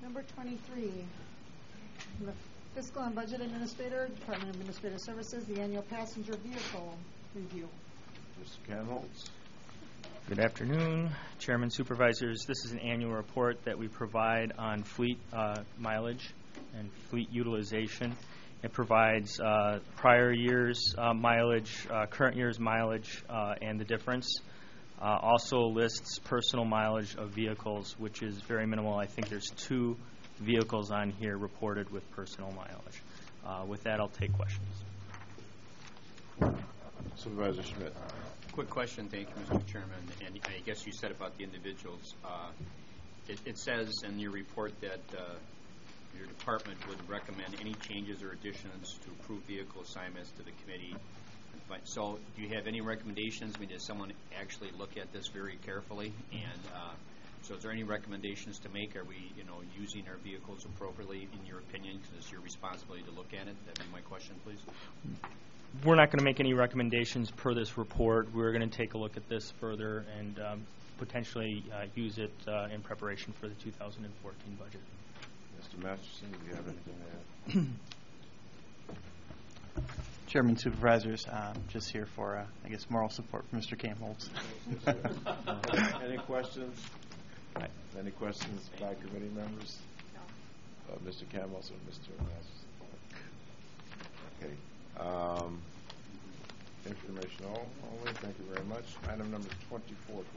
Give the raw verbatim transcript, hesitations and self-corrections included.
number twenty-three, from the Fiscal and Budget Administrator, Department of Administrative Services, the annual passenger vehicle review. Mister Canholz. Good afternoon, Chairman, Supervisors. This is an annual report that we provide on fleet uh, mileage and fleet utilization. It provides uh, prior year's uh, mileage, uh, current year's mileage, uh, and the difference. Uh, also lists personal mileage of vehicles, which is very minimal. I think there's two vehicles on here reported with personal mileage. Uh, with that, I'll take questions. Supervisor Schmidt. Quick question, thank you, Mister Chairman. And I guess you said about the individuals. Uh, it, it says in your report that uh, your department would recommend any changes or additions to approved vehicle assignments to the committee. So, do you have any recommendations? I mean, does someone actually look at this very carefully? And uh, so, is there any recommendations to make? Are we, you know, using our vehicles appropriately, in your opinion? Because it's your responsibility to look at it. That'd be my question, please. We're not going to make any recommendations per this report. We're going to take a look at this further and um, potentially uh, use it uh, in preparation for the two thousand fourteen budget. Mister Masterson, do you have anything to add? Chairman, Supervisors, um, just here for, uh, I guess, moral support for Mister Camholz. Any questions? Any questions by committee members? No. Uh, Mister Camholz or Mister Masterson? Okay. Um, information only. Thank you very much. Item number twenty-four.